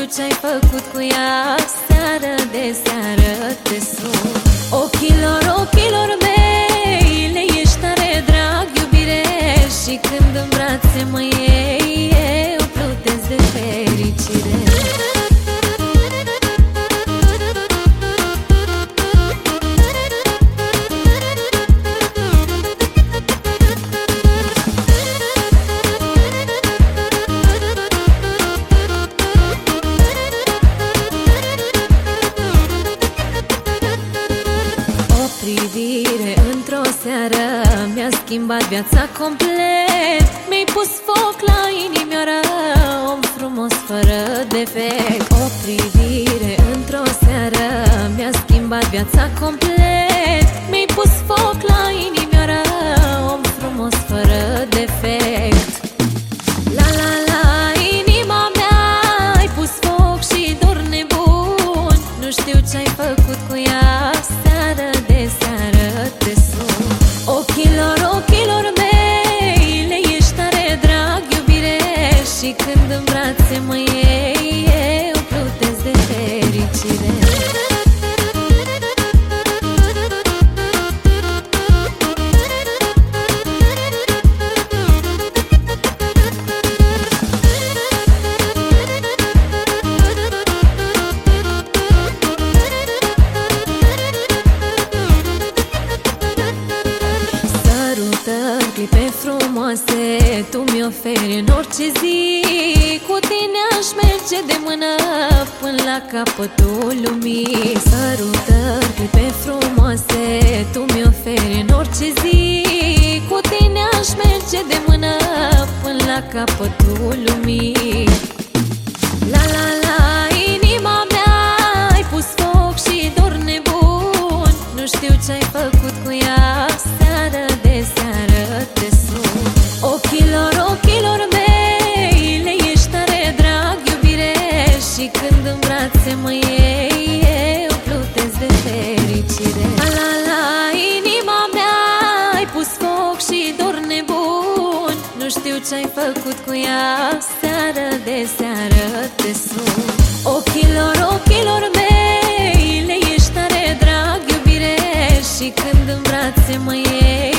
ce-ai făcut cu ea. Seară de seară te sun. Ochilor mei, le ești tare drag, iubire. Și când în brațe mă iei, eu plutesc de fericire. Privire într-o seară mi-a schimbat viața complet. Mi-ai pus foc la inimioară, om frumos fără defect. O privire într-o seară mi-a schimbat viața complet. Mi-ai pus foc la inimioară, om frumos fără defect. La la la, inima mea, ai pus foc și dor nebun. Nu știu ce-ai făcut cu ea. Seară de seară te sun. Ochilor mei, le ești tare drag, iubire. Și când în brațe mă iei, eu plutesc de fericire. Clipe frumoase tu mi oferi în orice zi. Cu tine aș merge de mână până la capătul lumii. Sărutări, clipe frumoase tu mi oferi în orice zi. Cu tine aș merge de mână până la capătul lumii. La la la, inima mea, ai pus foc și dor nebun. Nu știu ce-ai făcut cu ea. Seară de seară te sun. Ochilor mei, le ești tare drag, iubire. Și când în brațe mă iei, eu plutesc de fericire. La la la, inima mea, ai pus foc și dor nebun. Nu știu ce-ai făcut cu ea. Seară de seară te sun. Ochilor mei, le ești tare drag, iubire. Și când în brațe mă iei,